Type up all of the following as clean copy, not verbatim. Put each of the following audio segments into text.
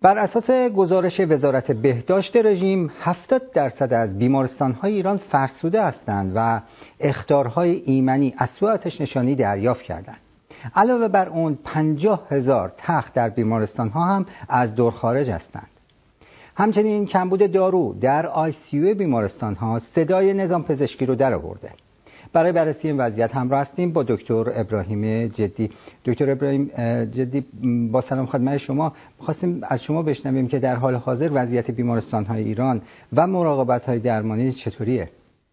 بر اساس گزارش وزارت بهداشت رژیم 70% از بیمارستان‌های ایران فرسوده هستند و اخطارهای ایمنی از سوی آتش‌نشانی دریافت کردند. علاوه بر اون 50,000 تخت در بیمارستان‌ها هم از دور خارج هستند. همچنین کمبود دارو در ICU بیمارستان‌ها صدای نظام پزشکی رو درآورده. برای بررسی این وضعیت همراه هستیم با دکتر ابراهیم جدی. دکتر ابراهیم جدی، با سلام خدمت شما. می‌خواستیم از شما بشنویم که در حال حاضر وضعیت بیمارستان‌های ایران و مراقبت‌های درمانی چطوریه؟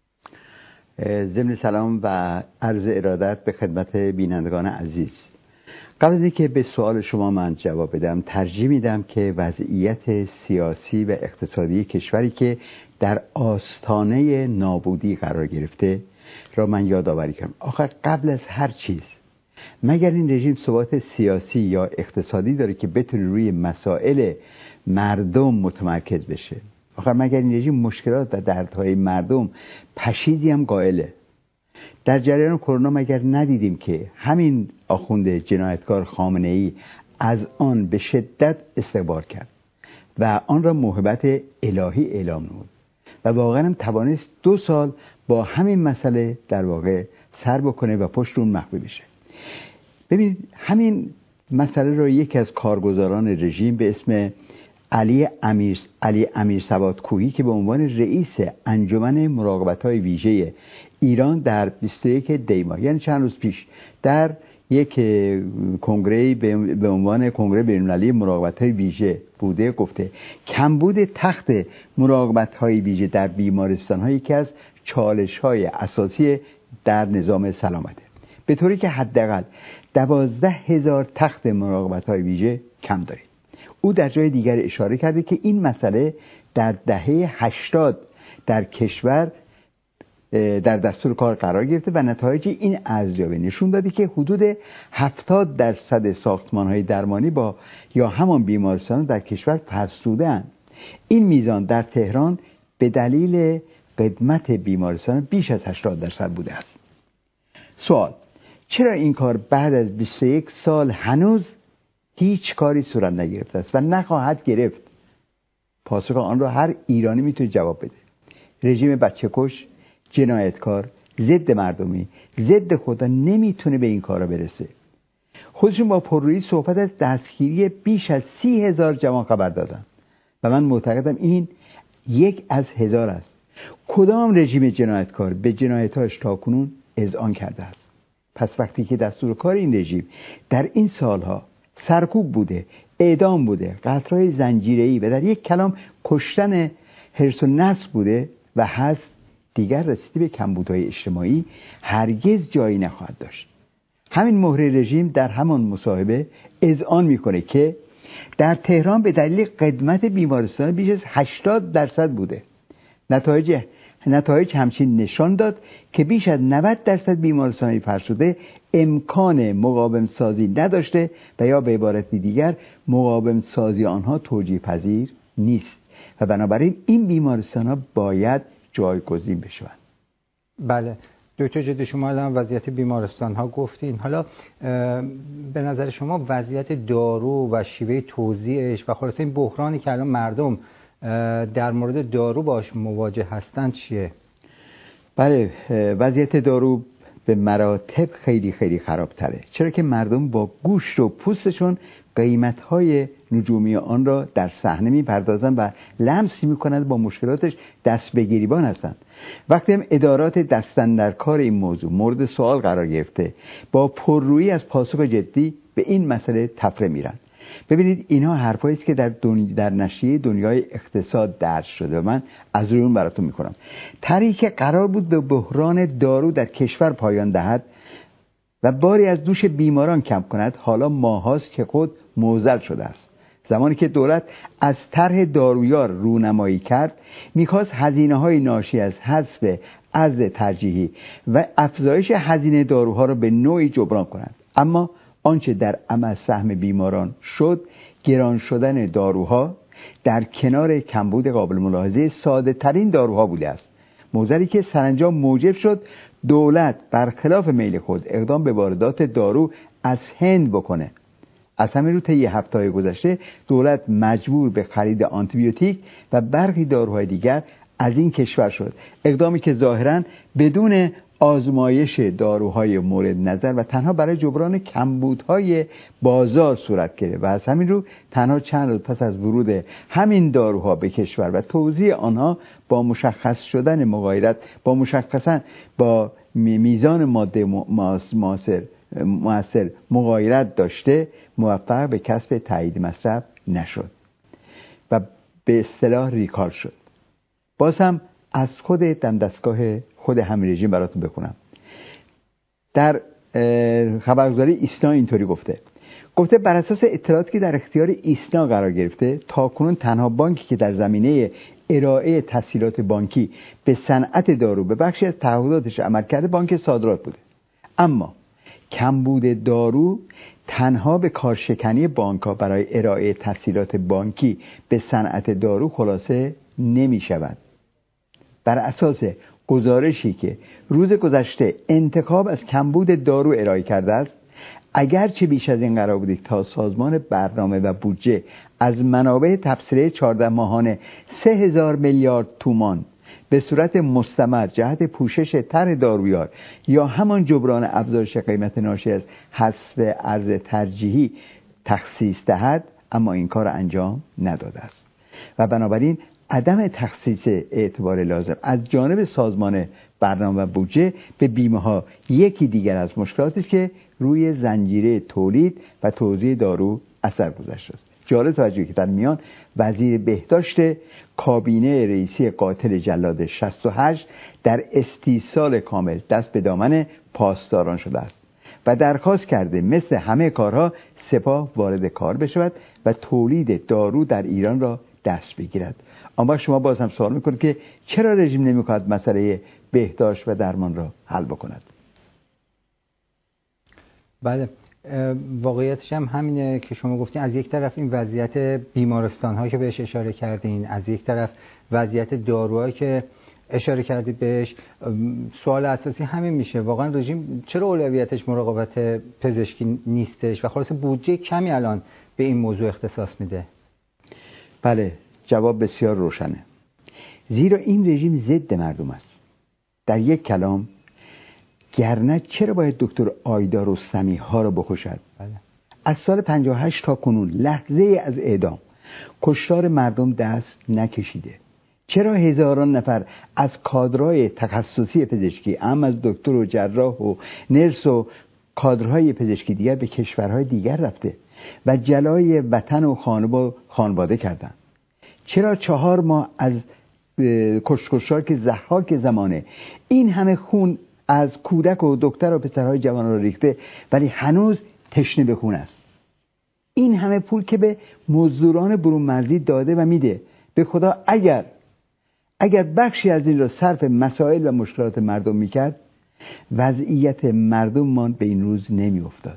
ضمن سلام و عرض ارادت به خدمت بینندگان عزیز. قبل از اینکه به سوال شما من جواب بدم، ترجیح میدم که وضعیت سیاسی و اقتصادی کشوری که در آستانه نابودی قرار گرفته را من یادآوری کنم. آخر قبل از هر چیز مگر این رژیم ثبات سیاسی یا اقتصادی داره که بتونه روی مسائل مردم متمرکز بشه؟ آخر مگر این رژیم مشکلات و دردهای مردم پشیزی هم قائله؟ در جریان کرونا مگر ندیدیم که همین آخوند جنایتکار خامنه‌ای از آن به شدت استقبال کرد و آن را موهبت الهی اعلام نمود و واقعا هم توانست 2 سال با همین مسئله در واقع سر بکنه و پشت اون مخفی بشه. ببینید همین مسئله را یکی از کارگزاران رژیم به اسم علی امیر سوادکوهی که به عنوان رئیس انجمن مراقبت‌های ویژه ایران در 21 دی ماه، یعنی چند روز پیش، در یک کنگره به عنوان کنگره بین‌المللی مراقبت‌های ویژه بوده، گفته کمبود تخت مراقبت‌های ویژه در بیمارستان‌ها یکی از چالش‌های اساسی در نظام سلامته، به طوری که حداقل 12,000 تخت مراقبت‌های ویژه کم داریم. او در جای دیگر اشاره کرده که این مسئله در دهه 80 در کشور در دستور کار قرار گرفته و نتایج این ارزیابی نشون داده که حدود 70% ساختمان‌های درمانی یا همان بیمارستان در کشور فرسوده‌اند. این میزان در تهران به دلیل قدمت بیمارستان بیش از 80% بوده است. سوال: چرا این کار بعد از 21 سال هنوز هیچ کاری صورت نگرفته است و نخواهد گرفت؟ پاسخ آن را هر ایرانی میتونه جواب بده. رژیم بچه‌کش، جنایتکار، ضد مردمی، ضد خدا نمیتونه به این کارا برسه. خودشون با پررویی صحبت از دستگیری بیش از 30,000 جوان خبر دادن و من معتقدم این 1 از 1000 است. کدام رژیم جنایتکار به جنایتاش تاکنون اذعان کرده است؟ پس وقتی که دستور کار این رژیم در این سالها سرکوب بوده، اعدام بوده، قتل‌های زنجیره‌ای و در یک کلام کشتن حرص و نسل بوده و هست، دیگر رسیدگی به کمبودهای اجتماعی هرگز جایی نخواهد داشت. همین مهر رژیم در همان مصاحبه اذعان میکنه که در تهران به دلیل قدمت بیمارستان بیش از 80% بوده. نتایج همچنین نشان داد که بیش از 90% بیمارستان‌های فرسوده امکان مقاوم سازی نداشته و یا به عبارت دیگر مقاوم سازی آنها توجیه پذیر نیست و بنابراین این بیمارستان‌ها باید جایگزین بشوند. بله دکتر جدی، شما الان وضعیت بیمارستان‌ها گفتین. حالا به نظر شما وضعیت دارو و شیوه توزیعش و خلاصه این بحرانی که الان مردم در مورد دارو باش مواجه هستند چیه؟ بله، وضعیت دارو به مراتب خیلی خیلی خرابتره، چرا که مردم با گوشت و پوستشون قیمت‌های نجومی آن را در صحنه می‌پردازند و لمس می‌کنند، با مشکلاتش دست به گریبان هستند. وقتی هم ادارات دستن در کار این موضوع مورد سوال قرار گرفته، با پررویی از پاسخ جدی به این مسئله تفره میرن. ببینید اینها حرفایی است که در نشریه دنیای اقتصاد درج شده و من از روی اون براتون میکنم. طرحی که قرار بود به بحران دارو در کشور پایان دهد و باری از دوش بیماران کم کند، حالا ماهاست که خود معضل شده است. زمانی که دولت از طرح دارویار رونمایی کرد، میخواست هزینه‌های ناشی از حذف ارز ترجیحی و افزایش هزینه داروها را به نوعی جبران کند، اما آنچه در عمل سهم بیماران شد، گران شدن داروها در کنار کمبود قابل ملاحظه ساده ترین داروها بوده است. موضوعی که سرانجام موجب شد دولت برخلاف میل خود اقدام به واردات دارو از هند بکنه. از همین رو طی هفته‌های گذشته دولت مجبور به خرید آنتیبیوتیک و برخی داروهای دیگر از این کشور شد، اقدامی که ظاهراً بدون آزمایش داروهای مورد نظر و تنها برای جبران کمبودهای بازار صورت گرفت و از همین رو تنها چند روز پس از ورود همین داروها به کشور و توزیع آنها با مشخص شدن مغایرت با میزان ماده مؤثر مغایرت داشته، موفق به کسب تایید مصرف نشد و به اصطلاح ریکال شد. باز هم از خود دستگاه خود همین رژیم براتون بخونم. در خبرگزاری ایسنا اینطوری گفته بر اساس اطلاعاتی که در اختیار ایسنا قرار گرفته، تاکنون تنها بانکی که در زمینه ارائه تسهیلات بانکی به صنعت دارو به بخشی از تعهداتش عمل کرده بانک صادرات بوده. اما کمبود دارو تنها به کارشکنی بانک‌ها برای ارائه تسهیلات بانکی به صنعت دارو خلاصه نمی شود. بر اساس گزارشی که روز گذشته انتخاب از کمبود دارو ارائه کرده است، اگرچه بیش از این قرار بوده تا سازمان برنامه و بودجه از منابع تبصره 14 ماهانه 3000 میلیارد تومان به صورت مستمر جهت پوشش طرح دارویار یا همان جبران افزایش قیمت ناشی از حذف ارز ترجیحی تخصیص دهد، اما این کار انجام نداده است و بنابراین عدم تخصیص اعتبار لازم از جانب سازمان برنامه و بودجه به بیمه ها یکی دیگر از مشکلاتی است که روی زنجیره تولید و توزیع دارو اثر گذاشته است. جالب توجهی که در میان وزیر بهداشت کابینه رئیسی قاتل جلاد 68 در استیصال کامل دست به دامن پاسداران شده است و درخواست کرده مثل همه کارها سپاه وارد کار بشود و تولید دارو در ایران را دست بگیرد. اما شما باز هم سوال میکنید که چرا رژیم نمیخواد مسئله بهداشت و درمان را حل بکند؟ بله، واقعیتش هم همینه که شما گفتین. از یک طرف این وضعیت بیمارستان ها که بهش اشاره کردین، از یک طرف وضعیت داروهایی که اشاره کردید بهش. سوال اساسی همین میشه، واقعا رژیم چرا اولویتش مراقبت پزشکی نیستش و خلاص بودجه کمی الان به این موضوع اختصاص میده؟ بله، جواب بسیار روشنه. زیرا این رژیم ضد مردم است. در یک کلام، گرنه چرا باید دکتر آیدا رستمی ها را بکشد؟ بله. از سال 58 تا کنون لحظه از اعدام کشتار مردم دست نکشیده. چرا هزاران نفر از کادرهای تخصصی پزشکی، هم از دکتر و جراح و نرس و کادرهای پزشکی دیگر به کشورهای دیگر رفته و جلای وطن و خانواده کردند؟ چرا 4 ماه از کشتار که ضحاک زمانه این همه خون از کودک و دکتر و پسرهای جوان را ریخته ولی هنوز تشنه به خون است؟ این همه پول که به مزدوران برون مرزی داده و میده، به خدا اگر بخشی از این را صرف مسائل و مشکلات مردم میکرد، وضعیت مردممان به این روز نمی افتاد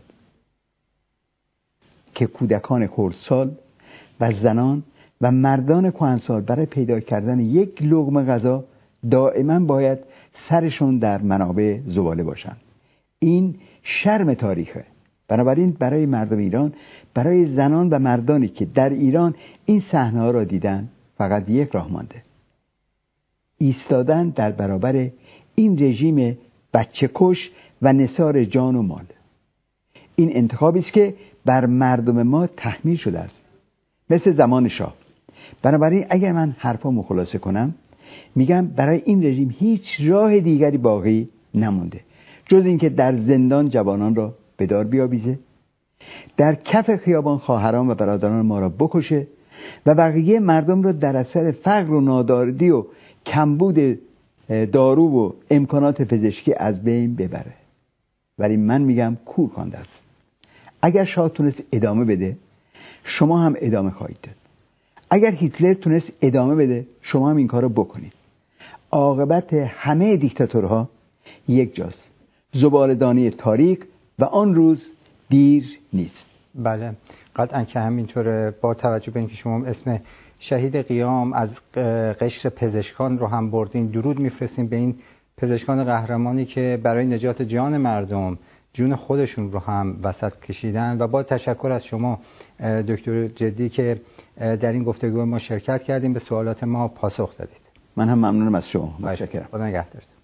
که کودکان خردسال و زنان و مردان کهنسال برای پیدا کردن یک لقمه غذا دائما باید سرشون در منابع زباله باشن. این شرم تاریخه. بنابراین برای مردم ایران، برای زنان و مردانی که در ایران این صحنه‌ها را دیدن، فقط یک راه مانده: ایستادن در برابر این رژیم بچه کش و نثار جان و مال. این انتخابی است که بر مردم ما تحمیل شده است، مثل زمان شاه. بنابراین اگر من حرفامو خلاصه کنم، میگم برای این رژیم هیچ راه دیگری باقی نمونده جز اینکه در زندان جوانان را به دار بیاویزه، در کف خیابان خواهران و برادران ما را بکشه و بقیه مردم را در اثر فقر و ناداری و کمبود دارو و امکانات پزشکی از بین ببره. ولی من میگم کور خوانده است. اگر شاه تونست ادامه بده، شما هم ادامه خواهید داد. اگر هیتلر تونست ادامه بده، شما هم این کار رو بکنید. عاقبت همه دیکتاتورها یک جاست: زباله‌دانی تاریخ، و آن روز دیر نیست. بله، قطعا که همینطوره. با توجه به اینکه شما اسم شهید قیام از قشر پزشکان رو هم بردین، درود میفرستیم به این پزشکان قهرمانی که برای نجات جان مردم جون خودشون رو هم وسط کشیدن. و با تشکر از شما دکتر جدی که در این گفتگو ما شرکت کردیم، به سوالات ما پاسخ دادید. من هم ممنونم از شما. متشکرم. خدا نگهدار.